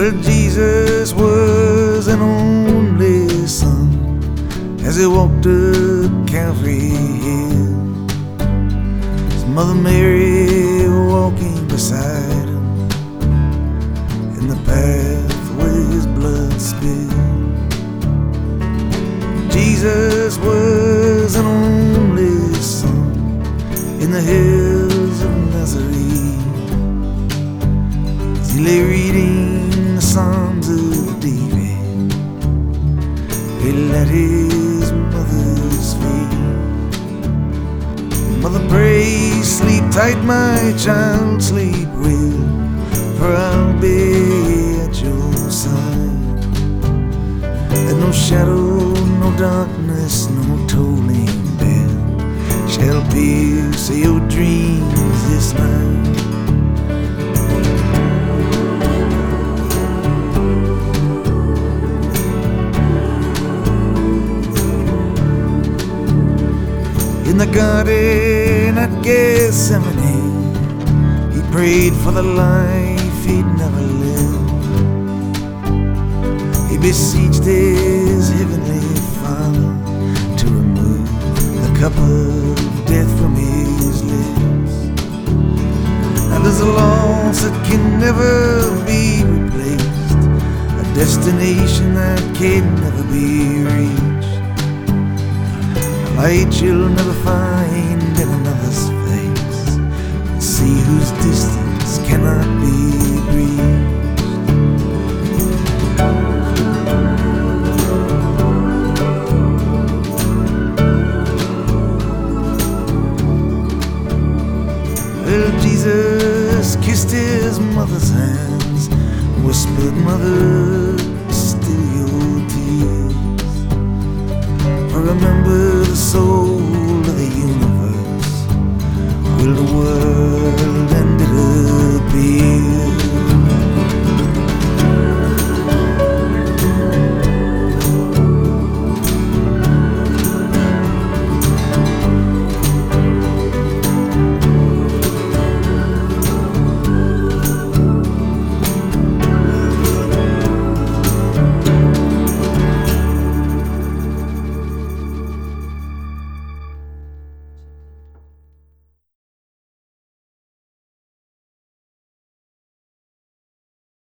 Well, Jesus was an only son as he walked up Calvary Hill. His mother Mary walking beside him in the path where his blood spilled. Jesus was an only son in the hills of Nazareth as he lay reading the Psalms of David. He let his mother's feet. Mother, pray, sleep tight, my child, sleep well, for I'll be at your side. And no shadow, no darkness, no tolling bell shall pierce your dreams this night. In the garden at Gethsemane, he prayed for the life he'd never lived. He beseeched his heavenly Father to remove the cup of death from his lips. And there's a loss that can never be replaced, a destination that can never be reached, a light you'll never find in another's